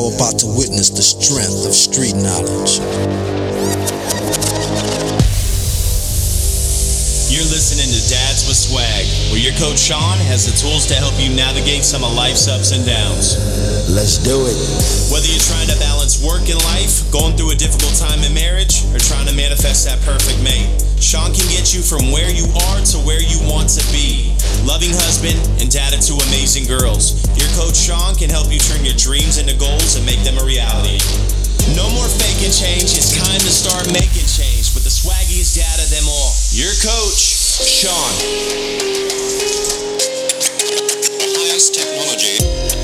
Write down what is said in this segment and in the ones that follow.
You're about to witness the strength of street knowledge. You're listening to Dads with Swag, where your coach Sean has the tools to help you navigate some of life's ups and downs. Let's do it. Whether you're trying to balance work and life, going through a difficult time in marriage, or trying to manifest that perfect mate, Sean can get you from where you are to where you want to be. Loving husband and dad of two amazing girls. Your coach Sean can help you turn your dreams into goals and make them a reality. No more faking change, it's time to start making change with the swaggiest dad of them all. Your coach, Sean. Highest technology.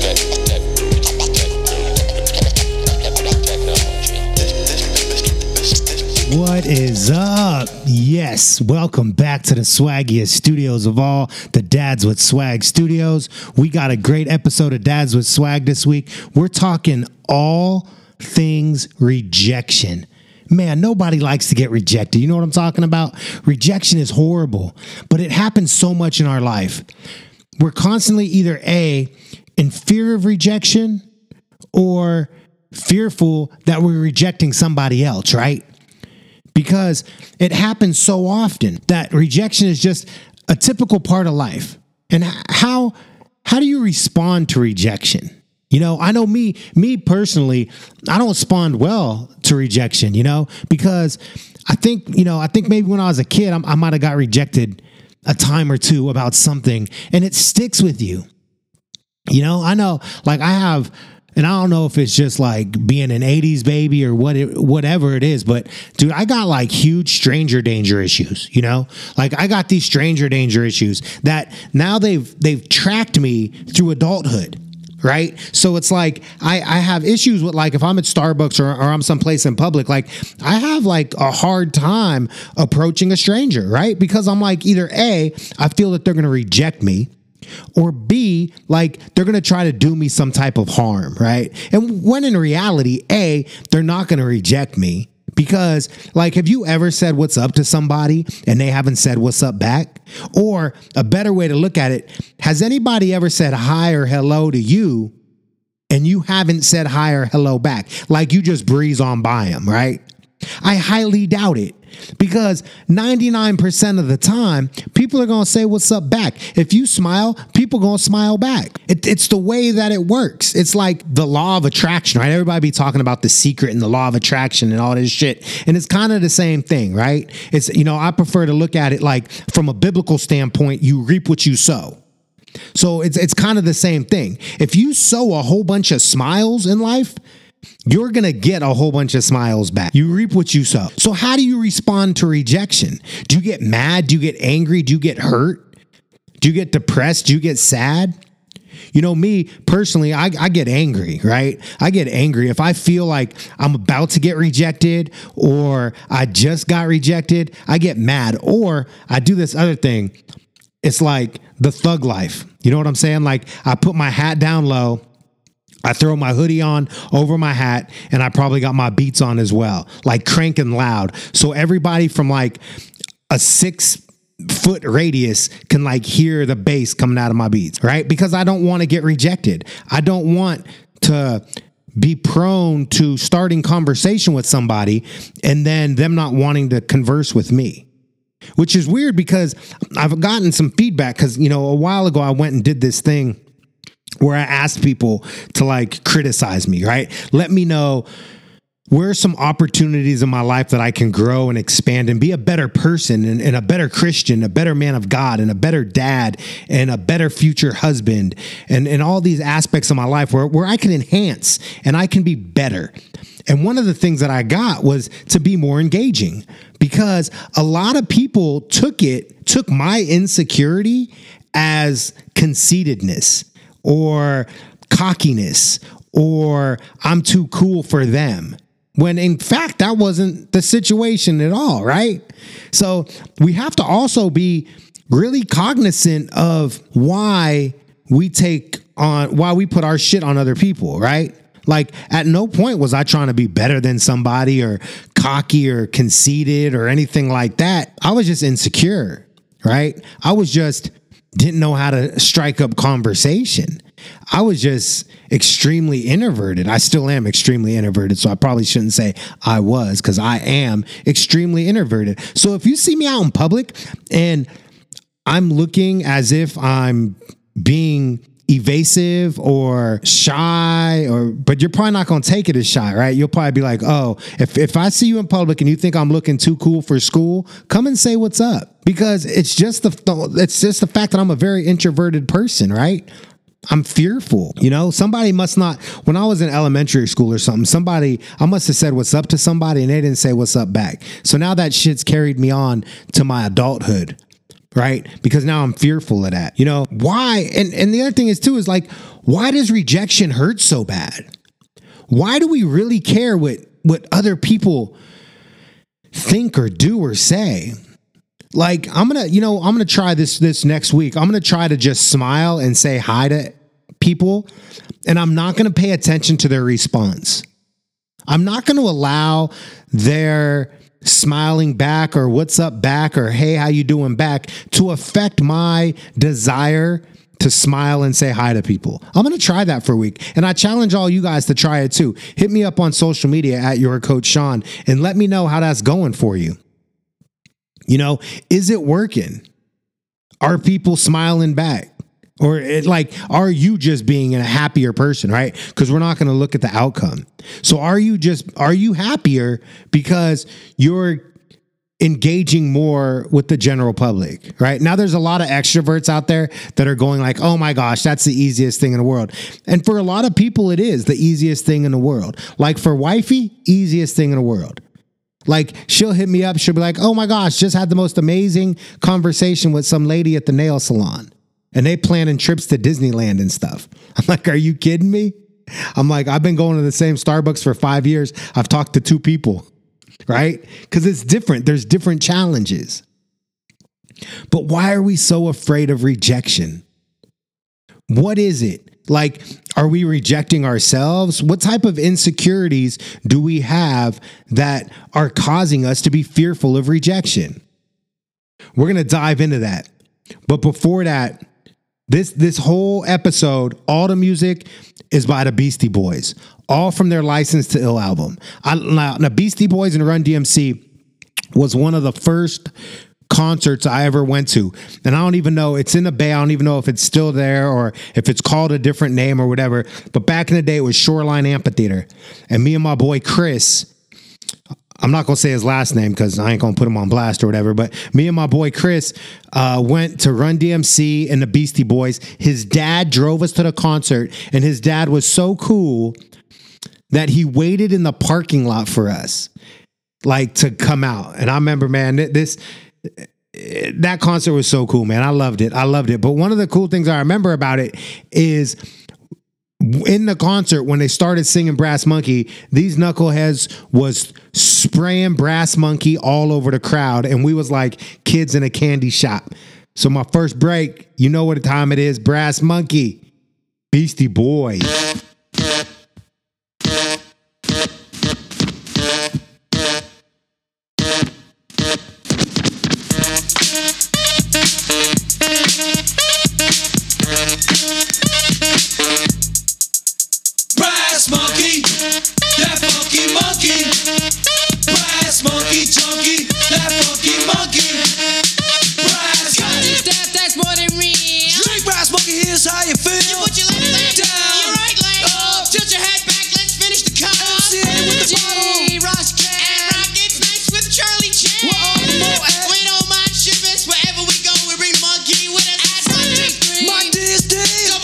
What is up? Yes, welcome back to the swaggiest studios of all, the Dads with Swag Studios. We got a great episode of Dads with Swag this week. We're talking all things rejection. Man, nobody likes to get rejected. You know what I'm talking about? Rejection is horrible, but it happens so much in our life. We're constantly either A, in fear of rejection, or fearful that we're rejecting somebody else, right? Because it happens so often that rejection is just a typical part of life. And how do you respond to rejection? You know, I know me personally, I don't respond well to rejection, because I think maybe when I was a kid, I might have got rejected a time or two about something, and it sticks with you. I know, like I have, and I don't know if it's just like being an 80s baby or whatever it is, but dude, I got like huge stranger danger issues, like I got these stranger danger issues that now they've tracked me through adulthood. Right. So it's like I have issues with, like, if I'm at Starbucks or I'm someplace in public, like I have like a hard time approaching a stranger. Right. Because I'm like, either A, I feel that they're going to reject me, or B, like they're going to try to do me some type of harm. Right. And when in reality, A, they're not going to reject me. Because, like, have you ever said what's up to somebody and they haven't said what's up back? Or a better way to look at it, has anybody ever said hi or hello to you and you haven't said hi or hello back? Like you just breeze on by them, right? I highly doubt it, because 99% of the time, people are going to say what's up back. If you smile, people going to smile back. It's the way that it works. It's like the law of attraction, right? Everybody be talking about The Secret and the law of attraction and all this shit. And it's kind of the same thing, right? It's, I prefer to look at it like from a biblical standpoint, you reap what you sow. So it's kind of the same thing. If you sow a whole bunch of smiles in life, you're going to get a whole bunch of smiles back. You reap what you sow. So how do you respond to rejection? Do you get mad? Do you get angry? Do you get hurt? Do you get depressed? Do you get sad? Me personally, I get angry, right? I get angry if I feel like I'm about to get rejected or I just got rejected. I get mad, or I do this other thing. It's like the thug life. You know what I'm saying? Like I put my hat down low. I throw my hoodie on over my hat, and I probably got my beats on as well, like cranking loud. So everybody from like a 6-foot radius can like hear the bass coming out of my beats, right? Because I don't want to get rejected. I don't want to be prone to starting conversation with somebody and then them not wanting to converse with me. Which is weird, because I've gotten some feedback, because, a while ago I went and did this thing where I asked people to like criticize me, right? Let me know where are some opportunities in my life that I can grow and expand and be a better person and a better Christian, a better man of God, and a better dad and a better future husband, and all these aspects of my life where I can enhance and I can be better. And one of the things that I got was to be more engaging, because a lot of people took my insecurity as conceitedness or cockiness, or I'm too cool for them, when in fact that wasn't the situation at all, right? So we have to also be really cognizant of why we put our shit on other people, right? Like at no point was I trying to be better than somebody or cocky or conceited or anything like that. I was just insecure, right? I was just didn't know how to strike up conversation. I was just extremely introverted. I still am extremely introverted, so I probably shouldn't say I was, because I am extremely introverted. So if you see me out in public and I'm looking as if I'm being evasive or shy, but you're probably not going to take it as shy, right? You'll probably be like, oh, if I see you in public and you think I'm looking too cool for school, come and say what's up, because it's just the fact that I'm a very introverted person, right? I'm fearful. Somebody must not, when I was in elementary school or something, I must have said what's up to somebody and they didn't say what's up back. So now that shit's carried me on to my adulthood. Right? Because now I'm fearful of that. Why? And the other thing is too, is like, why does rejection hurt so bad? Why do we really care what other people think or do or say? Like, I'm going to try this next week. I'm going to try to just smile and say hi to people, and I'm not going to pay attention to their response. I'm not going to allow their smiling back or what's up back or hey, how you doing back to affect my desire to smile and say hi to people. I'm going to try that for a week. And I challenge all you guys to try it too. Hit me up on social media at your coach Sean and let me know how that's going for you. Is it working? Are people smiling back? Or are you just being a happier person, right? Because we're not going to look at the outcome. So are you happier because you're engaging more with the general public, right? Now there's a lot of extroverts out there that are going like, oh my gosh, that's the easiest thing in the world. And for a lot of people, it is the easiest thing in the world. Like for wifey, easiest thing in the world. Like she'll hit me up. She'll be like, oh my gosh, just had the most amazing conversation with some lady at the nail salon. And they planning trips to Disneyland and stuff. I'm like, are you kidding me? I'm like, I've been going to the same Starbucks for 5 years. I've talked to 2 people, right? Because it's different. There's different challenges. But why are we so afraid of rejection? What is it? Like, are we rejecting ourselves? What type of insecurities do we have that are causing us to be fearful of rejection? We're going to dive into that. But before that, this whole episode, all the music is by the Beastie Boys, all from their License to Ill album. The Beastie Boys and Run DMC was one of the first concerts I ever went to. And I don't even know, it's in the Bay. I don't even know if it's still there or if it's called a different name or whatever. But back in the day, it was Shoreline Amphitheater. And me and my boy Chris, I'm not going to say his last name because I ain't going to put him on blast or whatever, but me and my boy Chris went to Run DMC and the Beastie Boys. His dad drove us to the concert, and his dad was so cool that he waited in the parking lot for us, like, to come out. And I remember, man, that concert was so cool, man. I loved it. But one of the cool things I remember about it is in the concert, when they started singing Brass Monkey, these knuckleheads was spraying Brass Monkey all over the crowd, and we was like kids in a candy shop. So my first break, you know what time it is, Brass Monkey, Beastie Boys. We don't mind shivers wherever we go. We bring monkey with us. My DSD.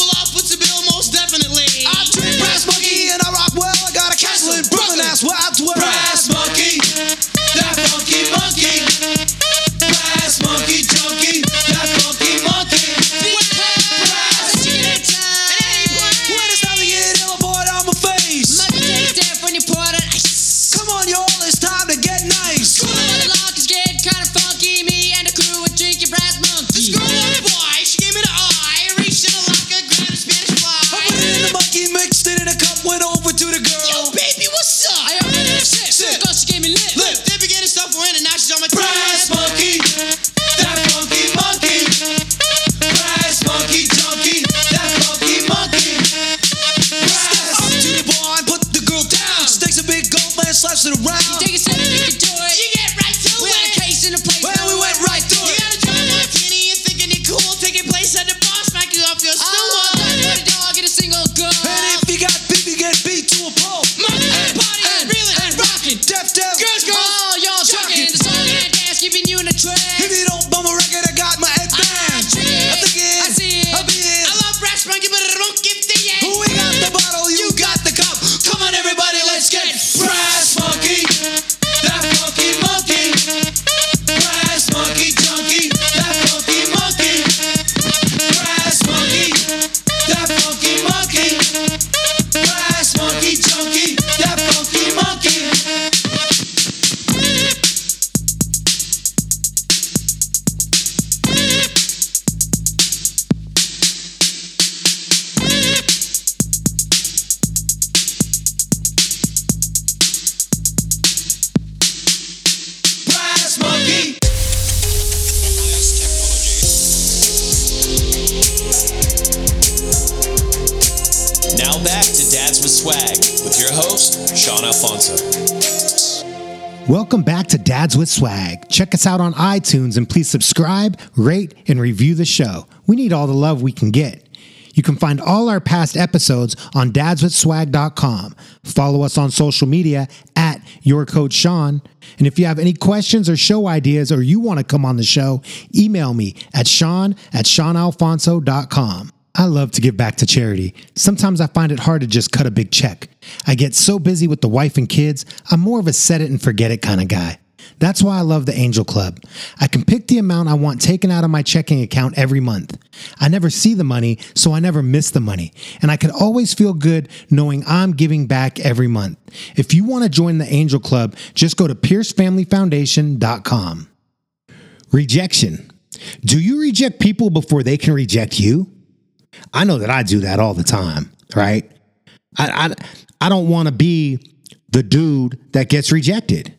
Dads with Swag with your host, Sean Alfonso. Welcome back to Dads with Swag. Check us out on iTunes and please subscribe, rate, and review the show. We need all the love we can get. You can find all our past episodes on dadswithswag.com. Follow us on social media at YourCoachSean. And if you have any questions or show ideas or you want to come on the show, email me at sean@seanalfonso.com. I love to give back to charity. Sometimes I find it hard to just cut a big check. I get so busy with the wife and kids, I'm more of a set it and forget it kind of guy. That's why I love the Angel Club. I can pick the amount I want taken out of my checking account every month. I never see the money, so I never miss the money. And I can always feel good knowing I'm giving back every month. If you want to join the Angel Club, just go to piercefamilyfoundation.com. Rejection. Do you reject people before they can reject you? I know that I do that all the time, right? I don't want to be the dude that gets rejected.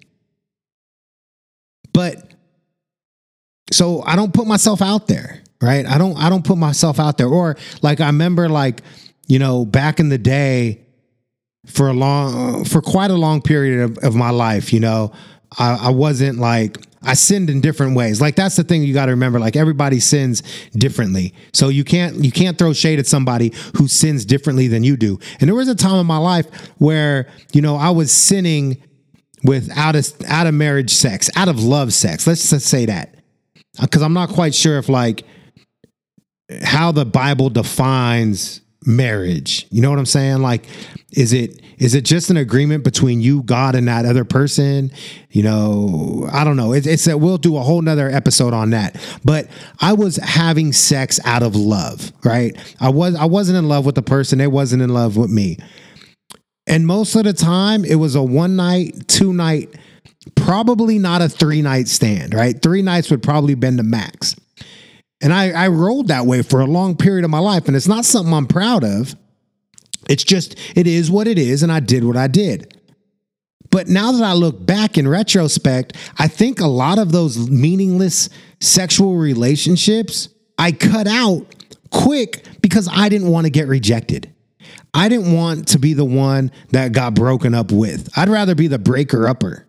But so I don't put myself out there, right? I don't put myself out there. Or like I remember back in the day for quite a long period of my life, I wasn't I sinned in different ways. Like that's the thing you got to remember. Like everybody sins differently. So you can't throw shade at somebody who sins differently than you do. And there was a time in my life where, I was sinning with out of marriage sex, out of love sex. Let's just say that. Because I'm not quite sure if how the Bible defines marriage. You know what I'm saying? Like, is it just an agreement between you, God, and that other person? I don't know. We'll do a whole nother episode on that. But I was having sex out of love, right? I wasn't in love with the person. They wasn't in love with me. And most of the time it was a 1 night, 2 night, probably not a 3 night stand, right? 3 nights would probably been the max. And I rolled that way for a long period of my life. And it's not something I'm proud of. It's just, it is what it is. And I did what I did. But now that I look back in retrospect, I think a lot of those meaningless sexual relationships I cut out quick because I didn't want to get rejected. I didn't want to be the one that got broken up with. I'd rather be the breaker-upper,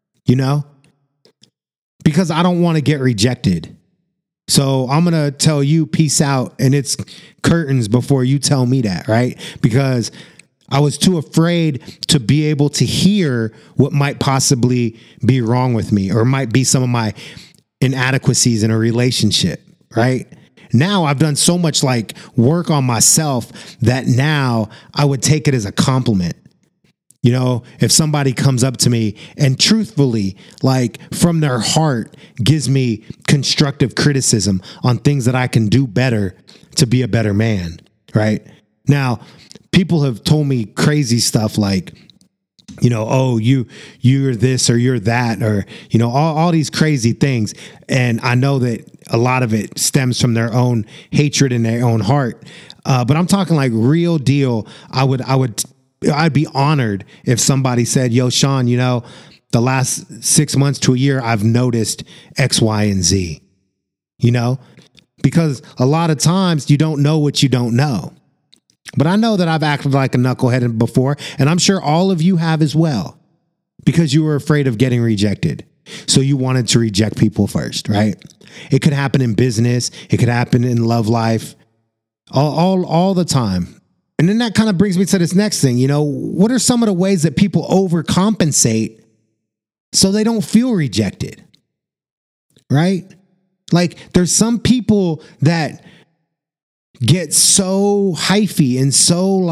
because I don't want to get rejected. So I'm going to tell you peace out and it's curtains before you tell me that, right? Because I was too afraid to be able to hear what might possibly be wrong with me or might be some of my inadequacies in a relationship, right? Now I've done so much work on myself that now I would take it as a compliment. If somebody comes up to me and truthfully, from their heart gives me constructive criticism on things that I can do better to be a better man, right? Now, people have told me crazy stuff oh, you're this or you're that, or, all these crazy things. And I know that a lot of it stems from their own hatred in their own heart. But I'm talking real deal. I'd be honored if somebody said, yo, Sean, the last 6 months to a year, I've noticed X, Y, and Z, because a lot of times you don't know what you don't know. But I know that I've acted like a knucklehead before, and I'm sure all of you have as well, because you were afraid of getting rejected. So you wanted to reject people first, right? It could happen in business. It could happen in love life, all the time. And then that kind of brings me to this next thing. What are some of the ways that people overcompensate so they don't feel rejected, right? There's some people that get so hyphy and so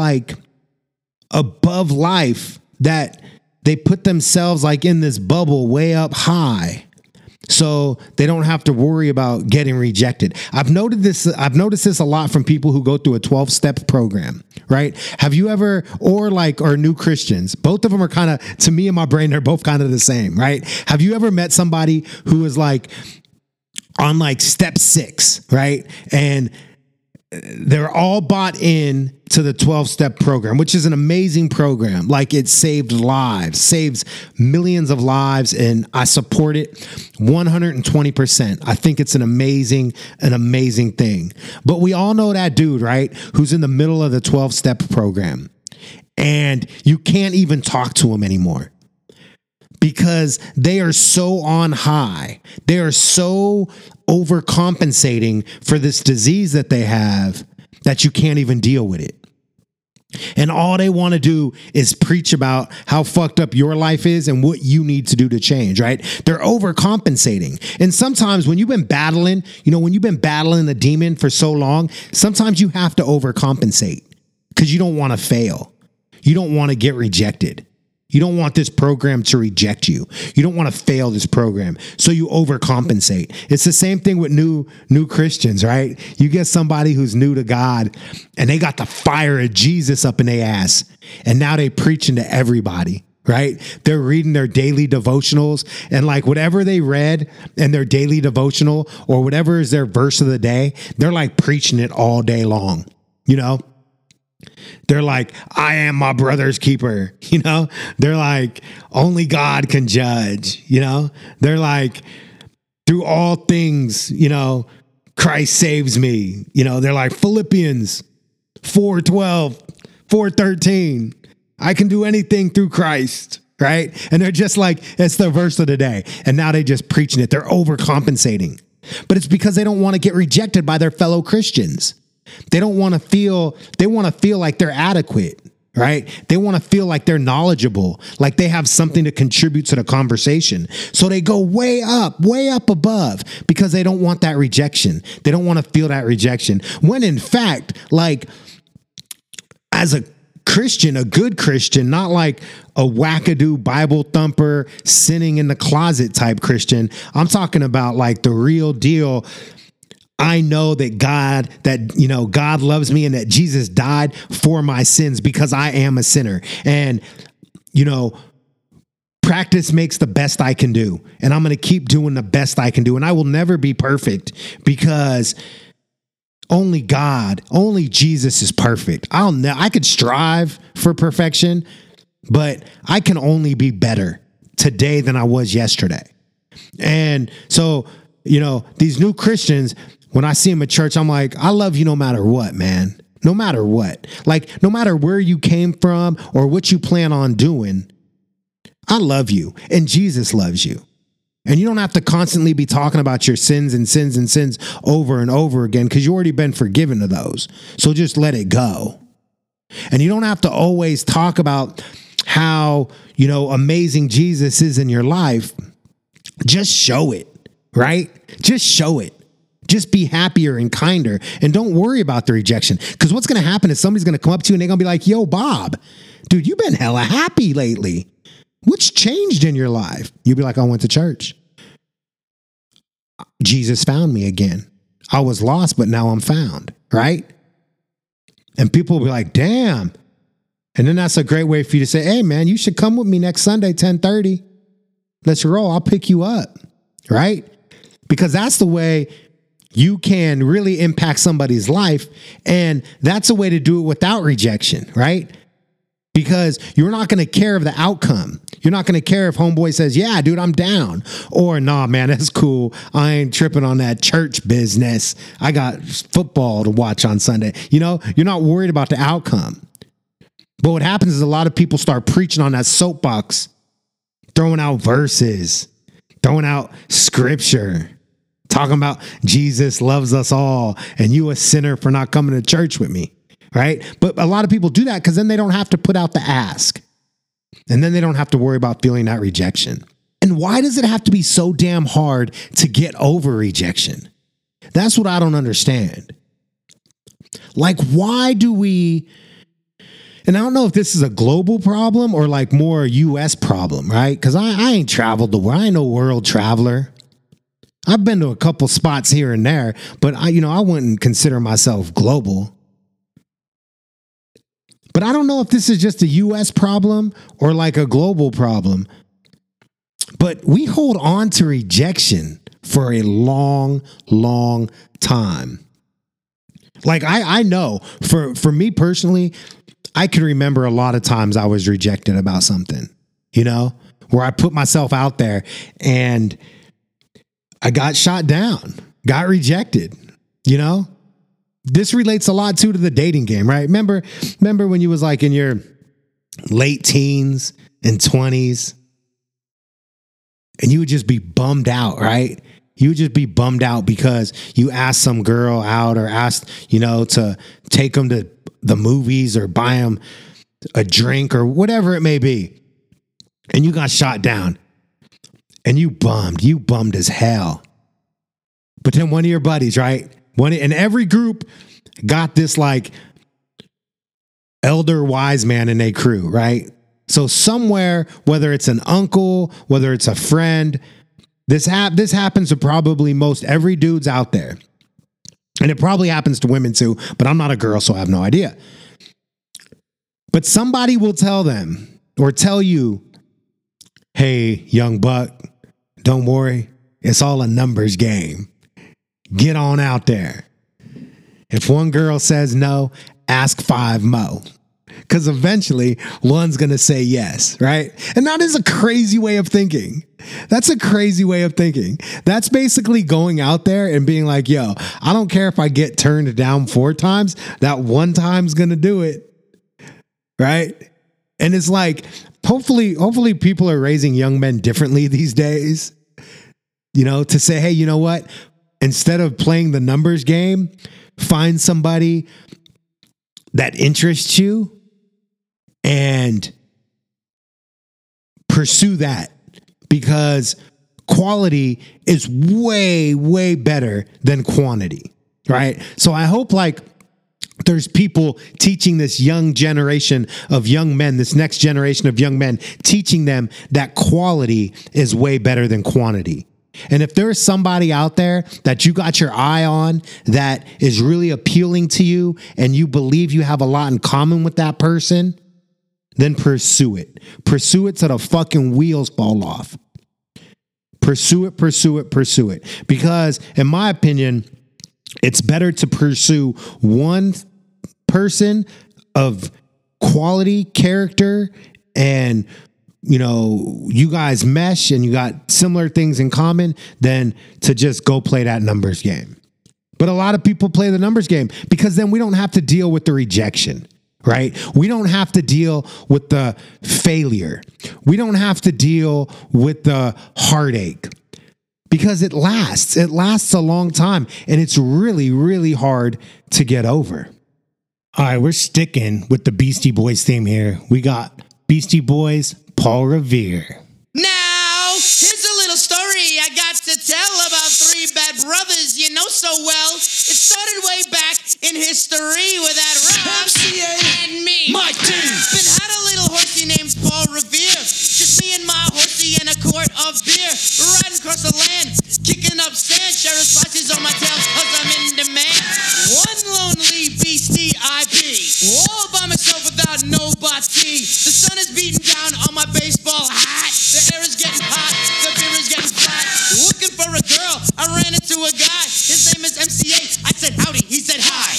above life that they put themselves in this bubble way up high so they don't have to worry about getting rejected. I've noticed this a lot from people who go through a 12-step program, right? Have you ever, or new Christians, both of them are kind of, to me in my brain, they're both kind of the same, right? Have you ever met somebody who is on step 6, right? And they're all bought in to the 12-step program, which is an amazing program. It saved lives, saves millions of lives, and I support it 120%. I think it's an amazing thing. But we all know that dude, right? Who's in the middle of the 12-step program. and you can't even talk to them anymore because they are so on high. They are so overcompensating for this disease that they have that you can't even deal with it. And all they want to do is preach about how fucked up your life is and what you need to do to change, right? They're overcompensating. And sometimes when you've been battling, when you've been battling the demon for so long, sometimes you have to overcompensate because you don't want to fail. You don't want to get rejected. You don't want this program to reject you. You don't want to fail this program. So you overcompensate. It's the same thing with new Christians, right? You get somebody who's new to God and they got the fire of Jesus up in their ass. And now they preaching to everybody, right? They're reading their daily devotionals and like whatever they read in their daily devotional or whatever is their verse of the day, they're like preaching it all day long, They're like, I am my brother's keeper, They're like, only God can judge, They're like, through all things, Christ saves me. They're like Philippians 4:12, 4:13. I can do anything through Christ, right? And they're just like, it's the verse of the day. And now they just preaching it. They're overcompensating. But it's because they don't want to get rejected by their fellow Christians. They want to feel like they're adequate, right? They want to feel like they're knowledgeable, like they have something to contribute to the conversation. So they go way up above because they don't want that rejection. They don't want to feel that rejection. When in fact, like as a Christian, a good Christian, not like a wackadoo Bible thumper, sinning in the closet type Christian. I'm talking about like the real deal. I know that God loves me and that Jesus died for my sins because I am a sinner. And, practice makes the best I can do. And I'm going to keep doing the best I can do. And I will never be perfect because only Jesus is perfect. I could strive for perfection, but I can only be better today than I was yesterday. And so, these new Christians, when I see them at church, I'm like, I love you no matter what, man. No matter what. Like, no matter where you came from or what you plan on doing, I love you. And Jesus loves you. And you don't have to constantly be talking about your sins and sins and sins over and over again because you already been forgiven of those. So just let it go. And you don't have to always talk about how, amazing Jesus is in your life. Just show it, right? Just show it. Just be happier and kinder and don't worry about the rejection. Because what's going to happen is somebody's going to come up to you and they're going to be like, yo, Bob, dude, you've been hella happy lately. What's changed in your life? You'll be like, I went to church. Jesus found me again. I was lost, but now I'm found, right? And people will be like, damn. And then that's a great way for you to say, hey, man, you should come with me next Sunday, 10:30. Let's roll. I'll pick you up, right? Because that's the way you can really impact somebody's life. And that's a way to do it without rejection, right? Because you're not going to care of the outcome. You're not going to care if homeboy says, yeah, dude, I'm down. Or, nah, man, that's cool. I ain't tripping on that church business. I got football to watch on Sunday. You're not worried about the outcome. But what happens is a lot of people start preaching on that soapbox, throwing out verses, throwing out scripture, talking about Jesus loves us all and you a sinner for not coming to church with me, right? But a lot of people do that because then they don't have to put out the ask. And then they don't have to worry about feeling that rejection. And why does it have to be so damn hard to get over rejection? That's what I don't understand. Like, why do we... And I don't know if this is a global problem or like more a U.S. problem, right? Because I ain't traveled the world. I ain't no world traveler. I've been to a couple spots here and there, but I wouldn't consider myself global. But I don't know if this is just a U.S. problem or like a global problem. But we hold on to rejection for a long, long time. Like I know for me personally, I can remember a lot of times I was rejected about something, where I put myself out there and I got shot down, got rejected, This relates a lot too to the dating game, right? Remember when you was like in your late teens and 20s, and you would just be bummed out, right? You would just be bummed out because you asked some girl out or asked, to take them to the movies or buy them a drink or whatever it may be. And you got shot down and you bummed as hell. But then one of your buddies, right? And every group got this like elder wise man in their crew, right? So somewhere, whether it's an uncle, whether it's a friend, this happens to probably most every dude's out there. And it probably happens to women too, but I'm not a girl, so I have no idea. But somebody will tell them or tell you, hey, young buck, don't worry. It's all a numbers game. Get on out there. If one girl says no, ask 5 mo. Because eventually one's going to say yes, right? And that is a crazy way of thinking. That's a crazy way of thinking. That's basically going out there and being like, yo, I don't care if I get turned down 4 times. That one time's going to do it. Right? And it's like, hopefully people are raising young men differently these days, to say, hey, you know what? Instead of playing the numbers game, find somebody that interests you and pursue that, because quality is way, way better than quantity, right? So I hope there's people teaching this young generation of young men, this next generation of young men, teaching them that quality is way better than quantity. And if there's somebody out there that you got your eye on that is really appealing to you and you believe you have a lot in common with that person, then pursue it. Pursue it till the fucking wheels fall off. Pursue it. Because in my opinion, it's better to pursue one person of quality, character, and you guys mesh and you got similar things in common than to just go play that numbers game. But a lot of people play the numbers game because then we don't have to deal with the rejection, right? We don't have to deal with the failure. We don't have to deal with the heartache because it lasts. It lasts a long time and it's really, really hard to get over. All right, we're sticking with the Beastie Boys theme here. We got Beastie Boys, Paul Revere. Now, here's a little story I got to tell about 3 bad brothers you know so well. It started way back in history with that Rob and me. My team. Been had a little horsey named Paul Revere. Just me and my horsey in a quart of beer. Riding across the land, kicking up sand. Sheriff splashes on my tail cause I'm in demand. One lonely beastie I be. All by myself without nobody. The sun is beating down on my baseball hat. The air is getting hot, the beer is getting flat. Looking for a girl, I ran into a guy. His name is MCA. I said howdy, he said hi.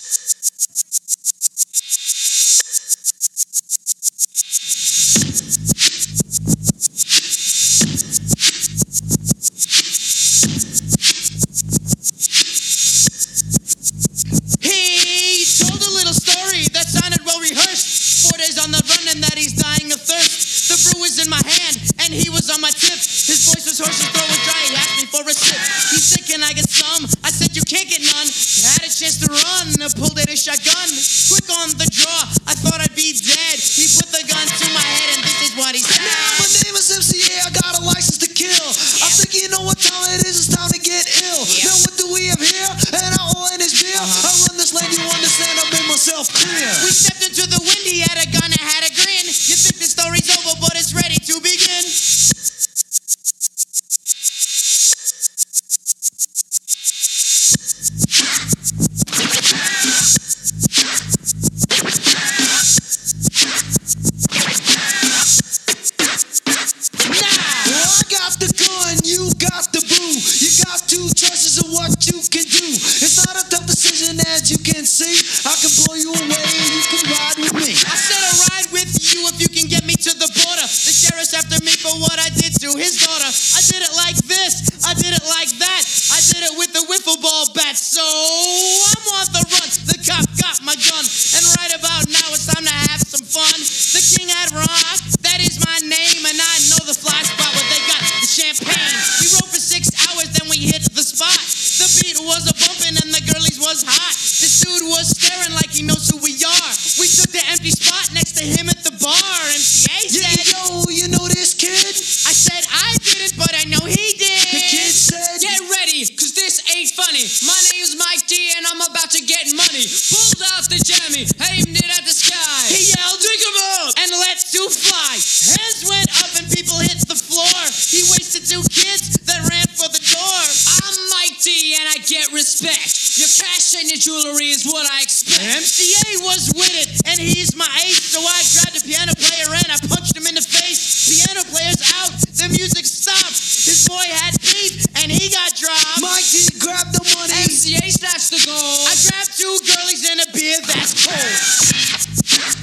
He told a little story that sounded well rehearsed. 4 days on the run and that he's dying of thirst. The brew was in my hand and he was on my tip. His voice was hoarse, his throat was dry. He asked me for a sip. He's sick and I get some. I said you can't get none. Had a chance to run, pulled out a shotgun. Quick on the draw, I thought I'd be dead. He put the gun to my head and this is what he said. Now my name is MCA, I got a license to kill. I think you know what time it is, it's time to get ill. Now what do we have here? And I all in his beer. I run this land, you understand, I made myself clear. We stepped into the wind, he had a gun and had a grin. You think the story's over, but it's ready to begin. Well, I got the gun, you got the boo. You got 2 choices of what you can do. It's not a tough decision as you can see. I can blow you away and you can ride with me. jewelry is what I expect. MCA was with it, and he's my ace, so I grabbed the piano player and I punched him in the face. Piano player's out, the music stopped. His boy had beef, and he got dropped. Mike D grabbed the money. MCA snatched the gold. I grabbed 2 girlies and a beer that's cold.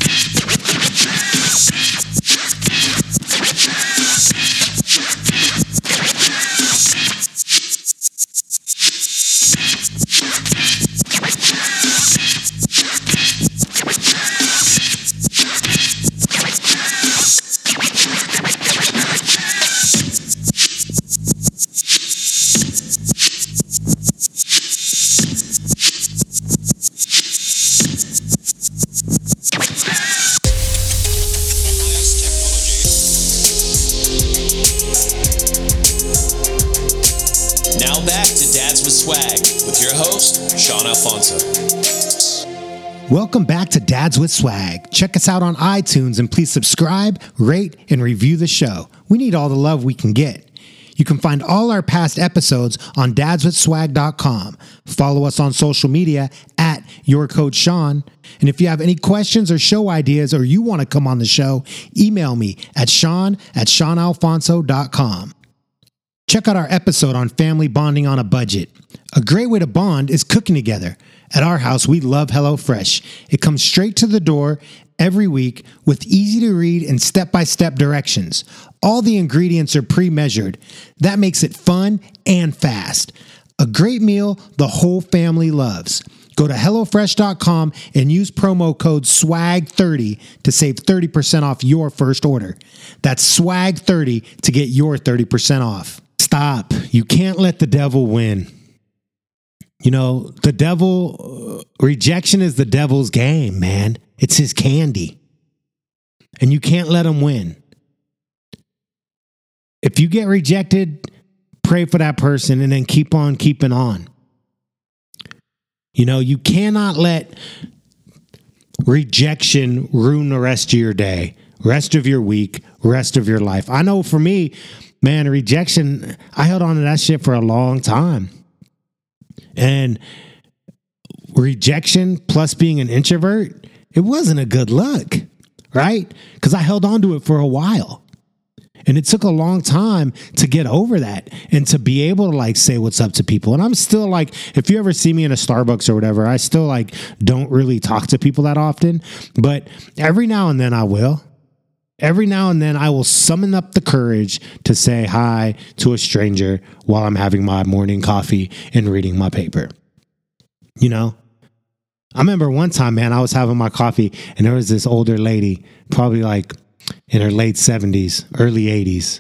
Now back to Dads with Swag with your host, Sean Alfonso. Welcome back to Dads with Swag. Check us out on iTunes and please subscribe, rate, and review the show. We need all the love we can get. You can find all our past episodes on dadswithswag.com. Follow us on social media at YourCoachSean. And if you have any questions or show ideas or you want to come on the show, email me at sean@seanalfonso.com. Check out our episode on family bonding on a budget. A great way to bond is cooking together. At our house, we love HelloFresh. It comes straight to the door every week with easy to read and step-by-step directions. All the ingredients are pre-measured. That makes it fun and fast. A great meal the whole family loves. Go to HelloFresh.com and use promo code SWAG30 to save 30% off your first order. That's SWAG30 to get your 30% off. Stop. You can't let the devil win. You know, the devil, rejection is the devil's game, man. It's his candy. And you can't let him win. If you get rejected, pray for that person and then keep on keeping on. You know, you cannot let rejection ruin the rest of your day, rest of your week, rest of your life. I know for me, man, rejection, I held on to that shit for a long time. And rejection plus being an introvert, it wasn't a good look, right? Because I held on to it for a while. And it took a long time to get over that and to be able to like say what's up to people. And I'm still like, if you ever see me in a Starbucks or whatever, I still like don't really talk to people that often. But every now and then I will. Every now and then I will summon up the courage to say hi to a stranger while I'm having my morning coffee and reading my paper. You know? I remember one time, man, I was having my coffee and there was this older lady, probably like in her late 70s, early 80s.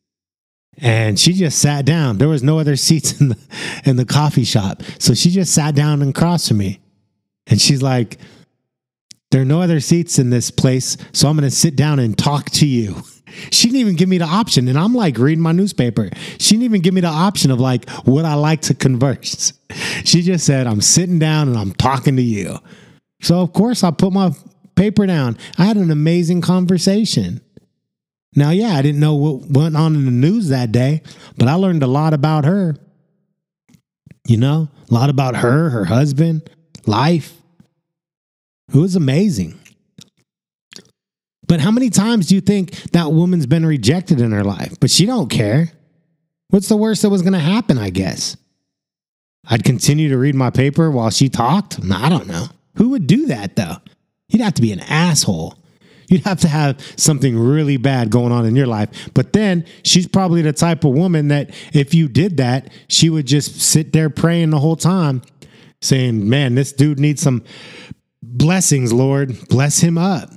And she just sat down. There was no other seats in the coffee shop. So she just sat down and across from me. And she's like, there are no other seats in this place, so I'm going to sit down and talk to you. She didn't even give me the option. And I'm like reading my newspaper. She didn't even give me the option of like, would I like to converse? She just said, I'm sitting down and I'm talking to you. So of course I put my paper down. I had an amazing conversation. Now, yeah, I didn't know what went on in the news that day, but I learned a lot about her. You know, a lot about her, her husband, life. It was amazing. But how many times do you think that woman's been rejected in her life? But she don't care. What's the worst that was going to happen, I guess? I'd continue to read my paper while she talked? I don't know. Who would do that, though? You'd have to be an asshole. You'd have to have something really bad going on in your life. But then she's probably the type of woman that if you did that, she would just sit there praying the whole time saying, man, this dude needs some blessings, Lord. Bless him up.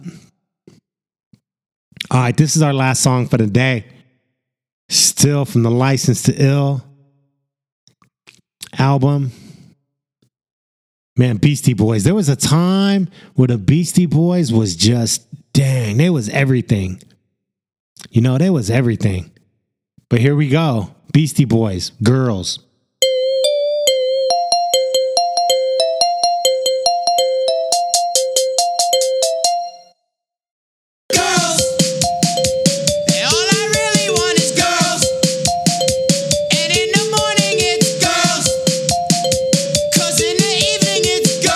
All right, this is our last song for the day. Still from the License to Ill album. Man, Beastie Boys. There was a time where the Beastie Boys was just, dang, they was everything. You know, they was everything. But here we go. Beastie Boys, Girls. And in the morning it's girls. 'Cause in the evening it's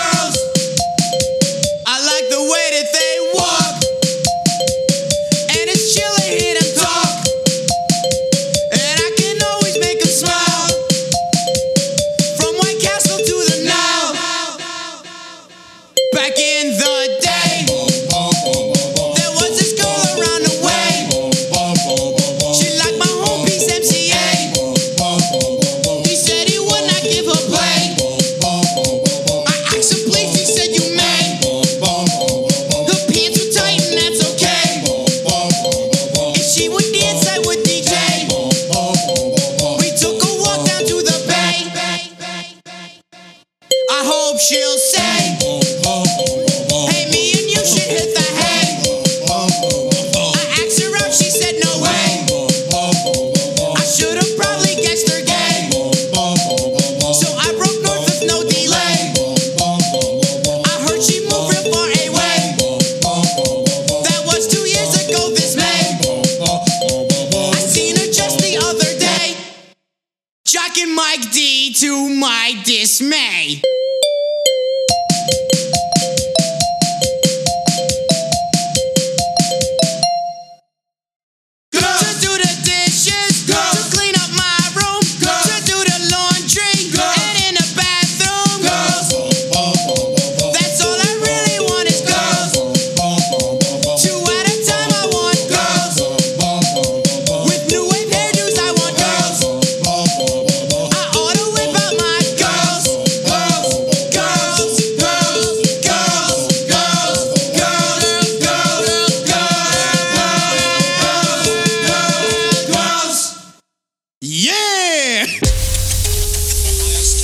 in the day, there was this girl around the way. She liked my home piece MCA. He said he would not give her play. I asked him please, he said you may. Her pants were tight and that's okay. If she would dance, I would DJ. We took a walk down to the bay. I hope she'll say, hey, me and you should hit the hay. I asked her out, she said no way. I should have probably guessed her gay. So I broke north with no delay. I heard she moved real far away. That was 2 years ago this May. I seen her just the other day, jocking Mike D to my dismay. To do the dishes, to clean up my room, to do the laundry, and in the bathroom. That's all I really want is girls. 2 at a time I want girls. With new wave hairdos I want girls. I ought to whip out my girls. Yeah! Highest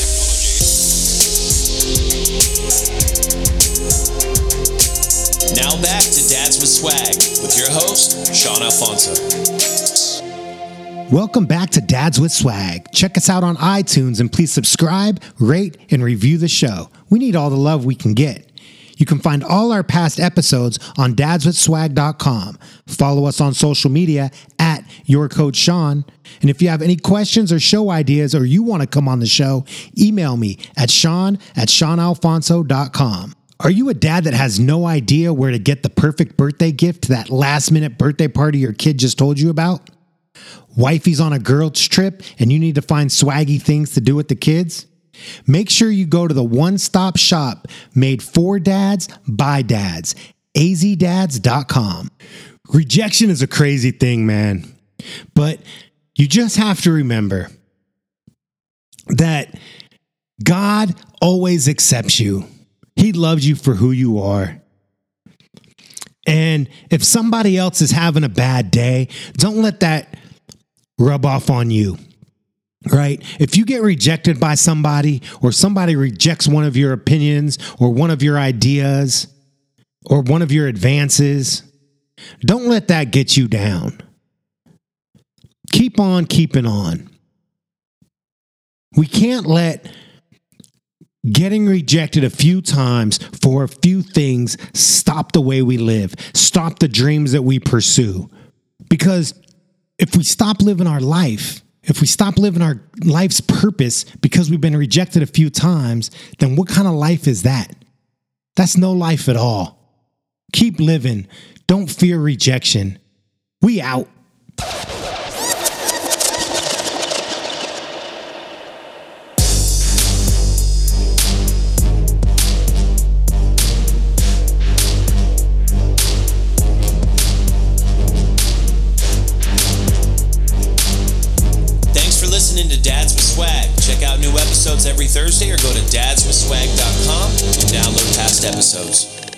technology. Now back to Dads with Swag with your host, Sean Alfonso. Welcome back to Dads with Swag. Check us out on iTunes and please subscribe, rate, and review the show. We need all the love we can get. You can find all our past episodes on dadswithswag.com. Follow us on social media at YourCoachSean. And if you have any questions or show ideas or you want to come on the show, email me at sean@seanalfonso.com. Are you a dad that has no idea where to get the perfect birthday gift to that last-minute birthday party your kid just told you about? Wifey's on a girls' trip and you need to find swaggy things to do with the kids? Make sure you go to the one-stop shop made for dads by dads, azdads.com. Rejection is a crazy thing, man. But you just have to remember that God always accepts you. He loves you for who you are. And if somebody else is having a bad day, don't let that rub off on you. Right? If you get rejected by somebody or somebody rejects one of your opinions or one of your ideas or one of your advances, don't let that get you down. Keep on keeping on. We can't let getting rejected a few times for a few things stop the way we live, stop the dreams that we pursue. Because if we stop living our life, if we stop living our life's purpose because we've been rejected a few times, then what kind of life is that? That's no life at all. Keep living. Don't fear rejection. We out. Listening to Dads with Swag. Check out new episodes every Thursday or go to dadswithswag.com and download past episodes.